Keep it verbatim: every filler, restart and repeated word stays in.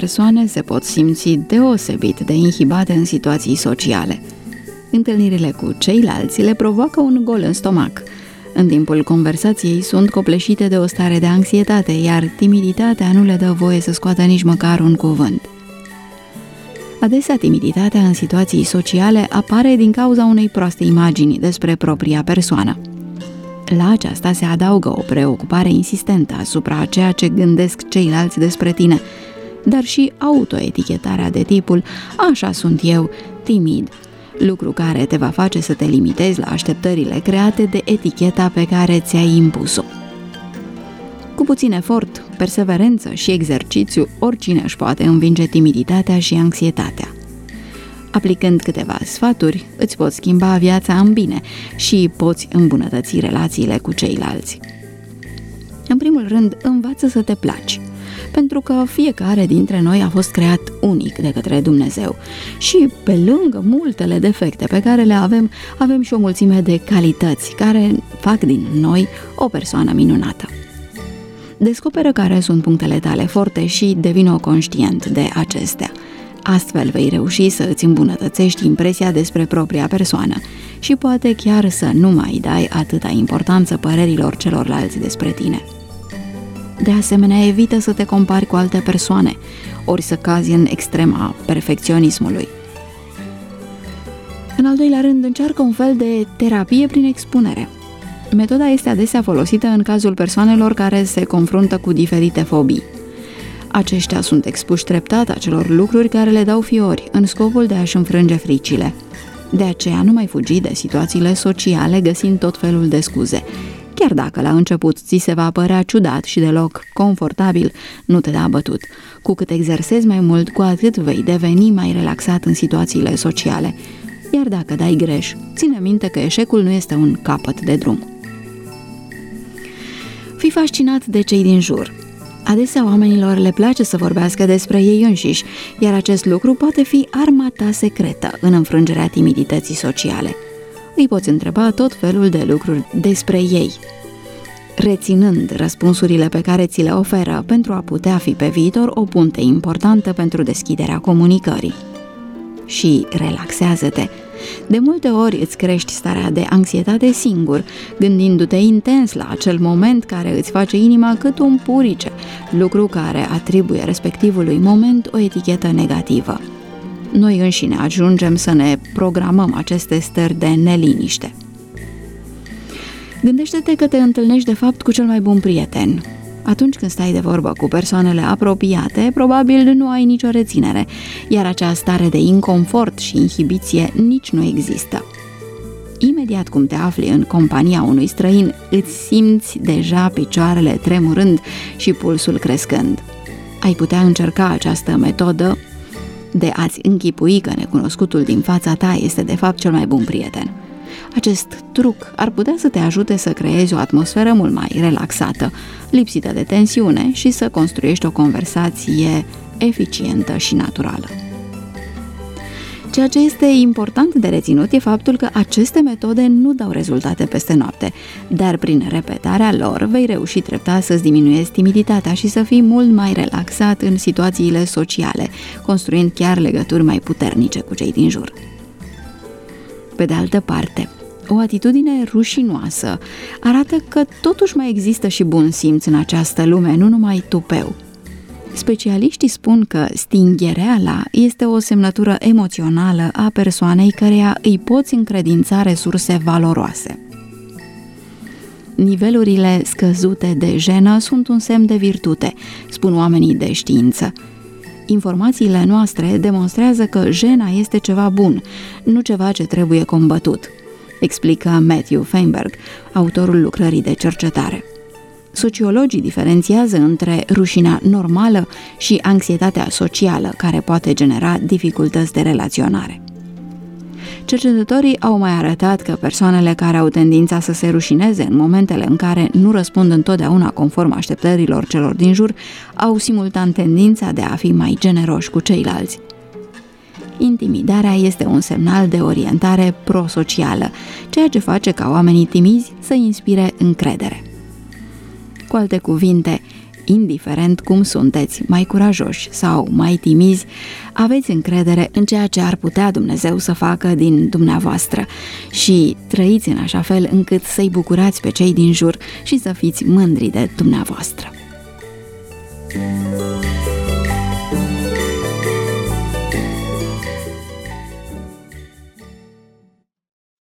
persoane se pot simți deosebit de inhibate în situații sociale. Întâlnirile cu ceilalți le provoacă un gol în stomac. În timpul conversației sunt copleșite de o stare de anxietate, iar timiditatea nu le dă voie să scoată nici măcar un cuvânt. Adesea, timiditatea în situații sociale apare din cauza unei proaste imagini despre propria persoană. La aceasta se adaugă o preocupare insistentă asupra ceea ce gândesc ceilalți despre tine, dar și autoetichetarea de tipul „așa sunt eu, timid”, lucru care te va face să te limitezi la așteptările create de eticheta pe care ți-ai impus-o. Cu puțin efort, perseverență și exercițiu, oricine își poate învinge timiditatea și anxietatea. Aplicând câteva sfaturi, îți poți schimba viața în bine și poți îmbunătăți relațiile cu ceilalți. În primul rând, învață să te placi, pentru că fiecare dintre noi a fost creat unic de către Dumnezeu și, pe lângă multele defecte pe care le avem, avem și o mulțime de calități care fac din noi o persoană minunată. Descoperă care sunt punctele tale forte și devină conștient de acestea. Astfel vei reuși să îți îmbunătățești impresia despre propria persoană și poate chiar să nu mai dai atâta importanță părerilor celorlalți despre tine. De asemenea, evită să te compari cu alte persoane, ori să cazi în extrema perfecționismului. În al doilea rând, încearcă un fel de terapie prin expunere. Metoda este adesea folosită în cazul persoanelor care se confruntă cu diferite fobii. Aceștia sunt expuși treptat acelor lucruri care le dau fiori, în scopul de a-și înfrânge fricile. De aceea nu mai fugi de situațiile sociale găsind tot felul de scuze. Chiar dacă la început ți se va părea ciudat și deloc confortabil, nu te da bătut. Cu cât exersezi mai mult, cu atât vei deveni mai relaxat în situațiile sociale. Iar dacă dai greș, ține minte că eșecul nu este un capăt de drum. Fii fascinat de cei din jur. Adesea oamenilor le place să vorbească despre ei înșiși, iar acest lucru poate fi arma ta secretă în înfrângerea timidității sociale. Îi poți întreba tot felul de lucruri despre ei, reținând răspunsurile pe care ți le oferă pentru a putea fi pe viitor o punte importantă pentru deschiderea comunicării. Și relaxează-te. De multe ori îți crești starea de anxietate singur, gândindu-te intens la acel moment care îți face inima cât un purice, lucru care atribuie respectivului moment o etichetă negativă. Noi înșine ajungem să ne programăm aceste stări de neliniște. Gândește-te că te întâlnești de fapt cu cel mai bun prieten. Atunci când stai de vorbă cu persoanele apropiate, probabil nu ai nicio reținere, iar acea stare de inconfort și inhibiție nici nu există. Imediat cum te afli în compania unui străin, îți simți deja picioarele tremurând și pulsul crescând. Ai putea încerca această metodă de a-ți închipui că necunoscutul din fața ta este de fapt cel mai bun prieten. Acest truc ar putea să te ajute să creezi o atmosferă mult mai relaxată, lipsită de tensiune și să construiești o conversație eficientă și naturală. Ceea ce este important de reținut e faptul că aceste metode nu dau rezultate peste noapte, dar prin repetarea lor vei reuși treptat să-ți diminuezi timiditatea și să fii mult mai relaxat în situațiile sociale, construind chiar legături mai puternice cu cei din jur. Pe de altă parte, o atitudine rușinoasă arată că totuși mai există și bun simț în această lume, nu numai tupeu. Specialiștii spun că stinghereala este o semnătură emoțională a persoanei căreia îi poți încredința resurse valoroase. Nivelurile scăzute de jenă sunt un semn de virtute, spun oamenii de știință. Informațiile noastre demonstrează că jena este ceva bun, nu ceva ce trebuie combătut, explică Matthew Feinberg, autorul lucrării de cercetare. Sociologii diferențiază între rușinea normală și anxietatea socială, care poate genera dificultăți de relaționare. Cercetătorii au mai arătat că persoanele care au tendința să se rușineze în momentele în care nu răspund întotdeauna conform așteptărilor celor din jur, au simultan tendința de a fi mai generoși cu ceilalți. Intimidarea este un semnal de orientare prosocială, ceea ce face ca oamenii timizi să inspire încredere. Cu alte cuvinte, indiferent cum sunteți, mai curajoși sau mai timizi, aveți încredere în ceea ce ar putea Dumnezeu să facă din dumneavoastră și trăiți în așa fel încât să-i bucurați pe cei din jur și să fiți mândri de dumneavoastră.